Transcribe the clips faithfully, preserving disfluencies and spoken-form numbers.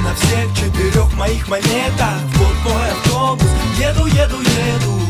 на всех четырех моих монетах. Вот мой автобус, еду, еду, еду.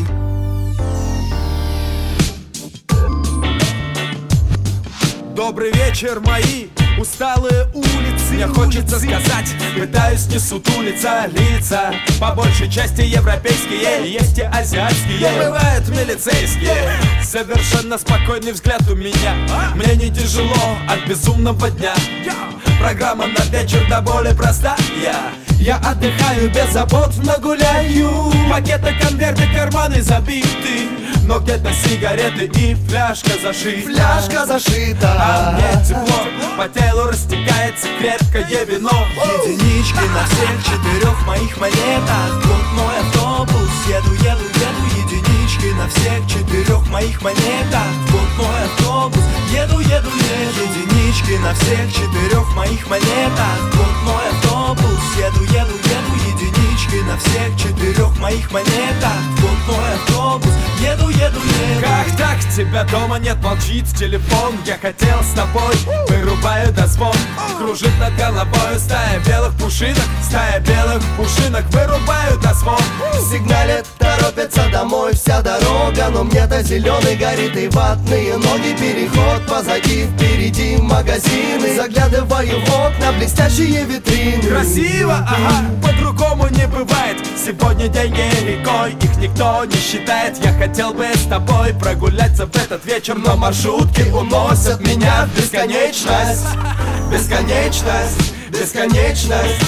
Добрый вечер, мои усталые улицы. Мне хочется сказать, пытаюсь не сутулиться. Лица по большей части европейские, есть и азиатские. Бывают милицейские. Совершенно спокойный взгляд у меня. Мне не тяжело от безумного дня. Программа на вечер до боли простая. Я отдыхаю, беззаботно гуляю. Пакеты, конверты, карманы забиты, но где-то сигареты и фляжка зашита. Фляжка зашита, а мне тепло, по телу растекается крепкое вино. Единички на всех четырех моих монетах. Вот мой автобус, еду, еду, еду. Единички на всех четырех моих монетах. Вот мой автобус, еду, еду, еду. Единички на всех четырех моих монетах. Вот мой автобус, еду, еду, еду. Единички на всех четырех моих монетах. Вот мой автобус, еду, еду, еду. Как так? Тебя дома нет, молчит телефон. Я хотел с тобой, вырубаю дозвон. Кружит над головой стая белых пушинок. Стая белых пушинок, вырубаю дозвон. Сигналит, торопится домой вся дорога, но мне-то зеленый горит и ватные ноги. Переход позади, впереди магазины. Заглядываю в окна, блестящие витрины. Красиво, ага, по-другому не бывает. Сегодня деньги рекой, их никто не считает. Я хотел бы с тобой прогуляться в этот вечер, но маршрутки уносят меня в бесконечность. Бесконечность, бесконечность.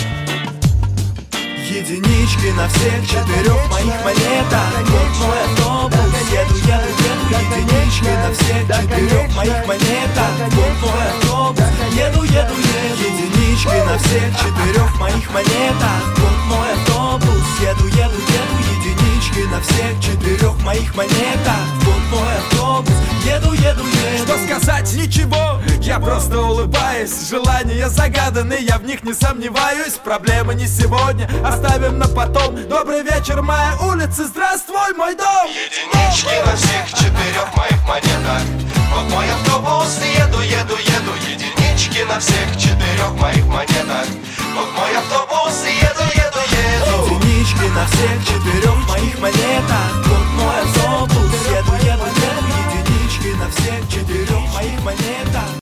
Единички на всех четырех моих монетах. Вот мой автобус, еду, еду, еду. Единички на всех четырех моих монетах. Вот мой автобус, еду, еду, еду. Единички на всех четырех моих монетах. Вот мой автобус, еду, еду, еду. Единички на всех четырех моих монетах. Вот мой автобус, еду, еду, еду. Что сказать? Ничего, я просто улыбаюсь. Желания загаданы, я в них не сомневаюсь. Проблемы не сегодня, оставим на потом. Добрый вечер, моя улица, здравствуй, мой дом. Единички на всех четырех моих монетах. Вот мой автобус, еду, еду, еду. Единички на всех четырех моих монетах. Вот мой автобус, еду, еду, еду. Единички на всех четырех моих монетах.